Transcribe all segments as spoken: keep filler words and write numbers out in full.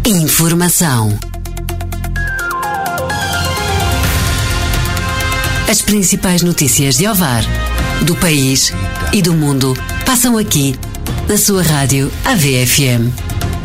Informação. As principais notícias de Ovar, do país e do mundo passam aqui, na sua rádio A V F M.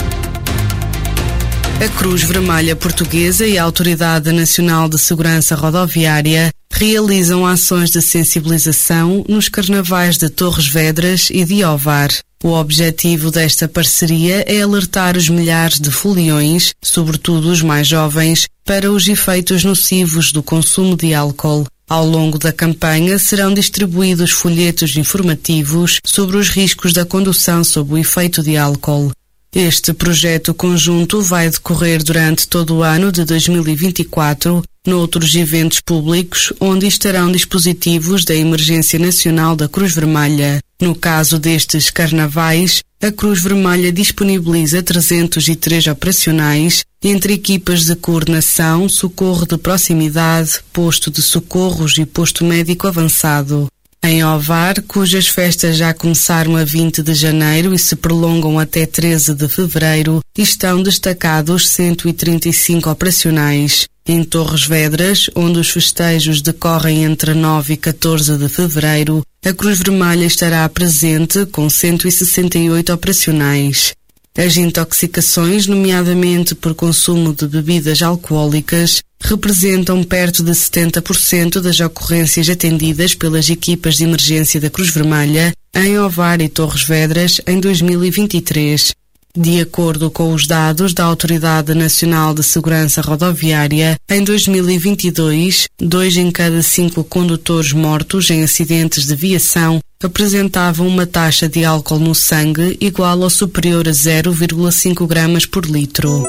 A Cruz Vermelha Portuguesa e a Autoridade Nacional de Segurança Rodoviária realizam ações de sensibilização nos carnavais de Torres Vedras e de Ovar. O objetivo desta parceria é alertar os milhares de foliões, sobretudo os mais jovens, para os efeitos nocivos do consumo de álcool. Ao longo da campanha serão distribuídos folhetos informativos sobre os riscos da condução sob o efeito de álcool. Este projeto conjunto vai decorrer durante todo o ano de dois mil e vinte e quatro, noutros eventos públicos, onde estarão dispositivos da Emergência Nacional da Cruz Vermelha. No caso destes carnavais, a Cruz Vermelha disponibiliza trezentos e três operacionais, entre equipas de coordenação, socorro de proximidade, posto de socorros e posto médico avançado. Em Ovar, cujas festas já começaram a vinte de janeiro e se prolongam até treze de fevereiro, estão destacados cento e trinta e cinco operacionais. Em Torres Vedras, onde os festejos decorrem entre nove e catorze de fevereiro, a Cruz Vermelha estará presente com cento e sessenta e oito operacionais. As intoxicações, nomeadamente por consumo de bebidas alcoólicas, representam perto de setenta por cento das ocorrências atendidas pelas equipas de emergência da Cruz Vermelha em Ovar e Torres Vedras em dois mil e vinte e três. De acordo com os dados da Autoridade Nacional de Segurança Rodoviária, em dois mil e vinte e dois, dois em cada cinco condutores mortos em acidentes de viação apresentavam uma taxa de álcool no sangue igual ou superior a zero vírgula cinco gramas por litro.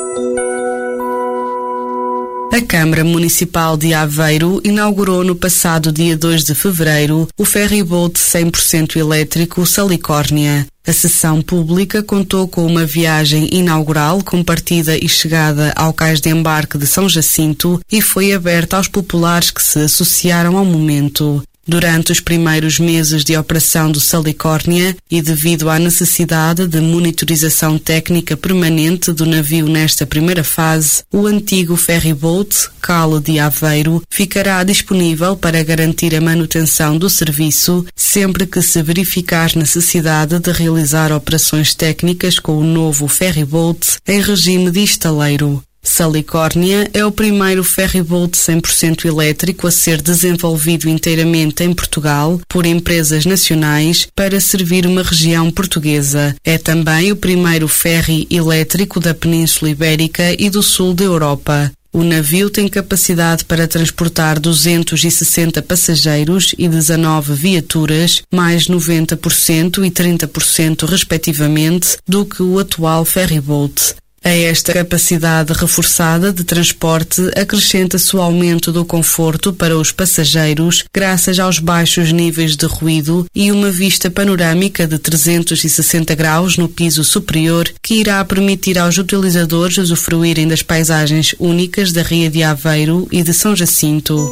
A Câmara Municipal de Aveiro inaugurou no passado dia dois de fevereiro o ferryboat cem por cento elétrico Salicórnia. A sessão pública contou com uma viagem inaugural com partida e chegada ao cais de embarque de São Jacinto e foi aberta aos populares que se associaram ao momento. Durante os primeiros meses de operação do Salicórnia e devido à necessidade de monitorização técnica permanente do navio nesta primeira fase, o antigo ferryboat, Cale de Aveiro, ficará disponível para garantir a manutenção do serviço sempre que se verificar necessidade de realizar operações técnicas com o novo ferryboat em regime de estaleiro. Salicórnia é o primeiro ferryboat cem por cento elétrico a ser desenvolvido inteiramente em Portugal por empresas nacionais para servir uma região portuguesa. É também o primeiro ferry elétrico da Península Ibérica e do sul da Europa. O navio tem capacidade para transportar duzentos e sessenta passageiros e dezanove viaturas, mais noventa por cento e trinta por cento respectivamente do que o atual ferryboat. A esta capacidade reforçada de transporte acrescenta-se o aumento do conforto para os passageiros graças aos baixos níveis de ruído e uma vista panorâmica de trezentos e sessenta graus no piso superior que irá permitir aos utilizadores usufruírem das paisagens únicas da Ria de Aveiro e de São Jacinto.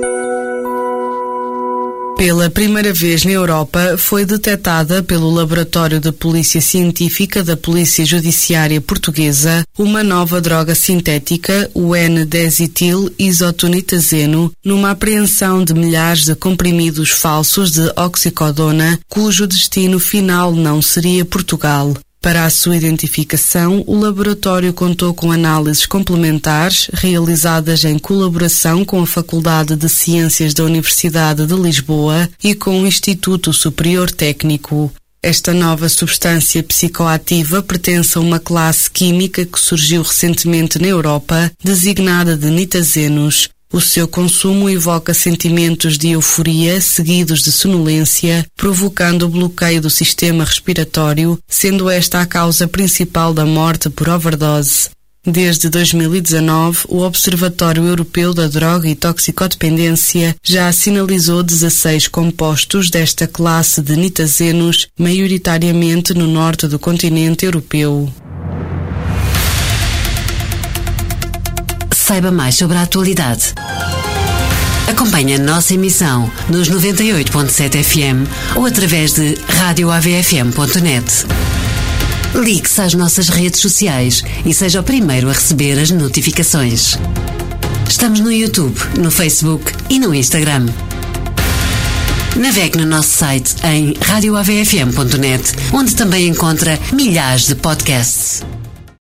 Pela primeira vez na Europa, foi detectada pelo Laboratório de Polícia Científica da Polícia Judiciária Portuguesa uma nova droga sintética, o N dez etil isotonitazeno, numa apreensão de milhares de comprimidos falsos de oxicodona, cujo destino final não seria Portugal. Para a sua identificação, o laboratório contou com análises complementares realizadas em colaboração com a Faculdade de Ciências da Universidade de Lisboa e com o Instituto Superior Técnico. Esta nova substância psicoativa pertence a uma classe química que surgiu recentemente na Europa, designada de nitazenos. O seu consumo evoca sentimentos de euforia seguidos de sonolência, provocando o bloqueio do sistema respiratório, sendo esta a causa principal da morte por overdose. Desde dois mil e dezanove, o Observatório Europeu da Droga e Toxicodependência já sinalizou dezasseis compostos desta classe de nitazenos, maioritariamente no norte do continente europeu. Saiba mais sobre a atualidade. Acompanhe a nossa emissão nos noventa e oito ponto sete F M ou através de rádio A V F M ponto net. Ligue-se às nossas redes sociais e seja o primeiro a receber as notificações. Estamos no YouTube, no Facebook e no Instagram. Navegue no nosso site em radio a v f m ponto net, onde também encontra milhares de podcasts.